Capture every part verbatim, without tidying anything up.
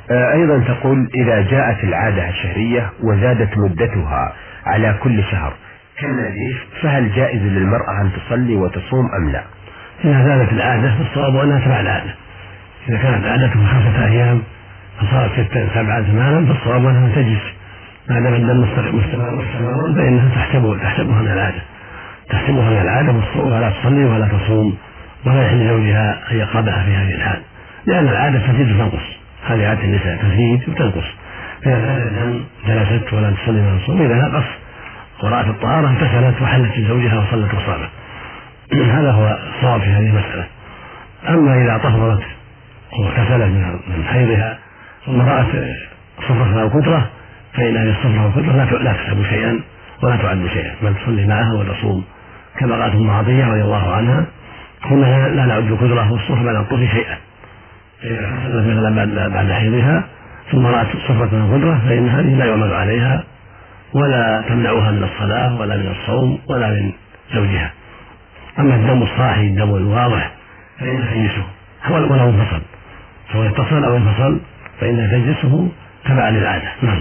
آه، أيضا تقول إذا جاءت العادة الشهرية وزادت مدتها على كل شهر كالنزيف فهل جائز للمرأة أن تصلي وتصوم أم لا؟ إذا زادت العادة فالصواب أنها تبع العادة. إذا كانت عادتها خمسة أيام فصارت ستة سبعة ثمانا فالصواب أنها تجلس ما دام الدم مستمر مستمر فإنها تحسبه تحسبها من العادة تحسبها من العادة ولا تصلي ولا تصوم ولا يحل زوجها أن يقربها في هذه الحال، لأن العادة تزيد وتنقص. هذه عادة النساء تزيد وتنقص، فإذا زاد الدم جلست ولا تصلي ولا تصوم. إذا نقص ورأت الطهارة اغتسلت وحلت لزوجها وصلت وصامت. هذا هو الصواب في هذه المسألة. أما إذا طهرت واغتسلت من حيضها ثم رأت صفرة أو كدرة فإن هذه الصفرة والكدرة لا تحسب شيئا ولا تعد شيئا، بل تصلي معها وتصوم، كما قالت ام عطية رضي الله عنها: كنا لا نعد الكدرة والصفرة بعد الطهر شيئا، فإذا حصلت مثلا بعد حيضها ثم رأت صفرة أو كدرة فإن هذه لا يعمل عليها ولا تمنعها من الصلاة ولا من الصوم ولا من زوجها. أما الدم الصاحي الدم الواضح فإنه تجلسه ولو انفصل، سواء اتصل أو انفصل فإنها تجلسه تبعا للعادة. نعم.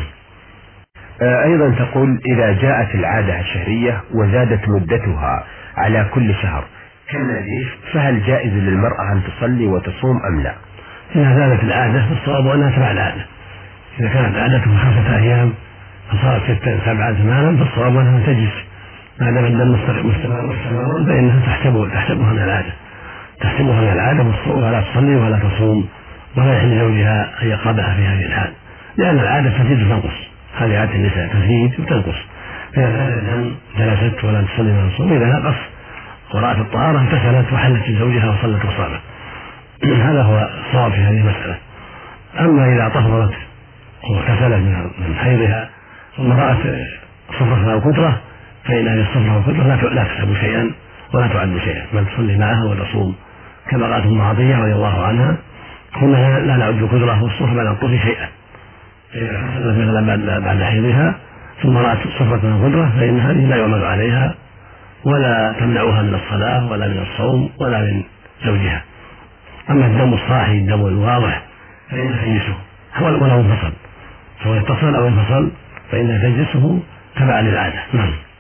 آه، أيضا تقول إذا جاءت العادة الشهرية وزادت مدتها على كل شهر كالنزيف فهل جائز للمرأة أن تصلي وتصوم أم لا؟ إذا زادت العادة فالصواب أنها تبع العادة. إذا كانت عادتها خمسة أيام فصارت ستة سبعة ثمانا فالصواب أنها تجلس ما دام الدم مستمر فإنها تحسبه تحسبها من العادة تحسبها من العادة ولا تصلي ولا تصوم ولا يحل زوجها أن يقربها في هذه الحال، لأن العادة تزيد وتنقص. هذه عادة النساء تزيد وتنقص، فإذا زاد الدم جلست ولا تصلي ولا تصوم. إذا نقص ورأت الطهارة اغتسلت وحلت لزوجها وصلت وصامت. هذا هو الصواب في هذه المسألة. أما إذا طهرت واغتسلت من حيضها ثم رأت صفرة أو كدرة فإن هذه الصفرة والكدرة لا تحسب شيئا ولا تعد شيئا، بل تصلي معها وتصوم، كما قالت ام عطية رضي الله عنها: كنا لا نعد الكدرة والصفرة بعد الطهر شيئا، فإذا حصلت مثلا بعد حيضها ثم رأت صفرة أو كدرة فإن هذه لا يعمل عليها ولا تمنعها من الصلاة ولا من الصوم ولا من زوجها. أما الدم الصاحي الدم الواضح فإنه تجلسه ولو انفصل، سواء اتصل أو انفصل فإنها تجلسه تبعا للعادة. نعم.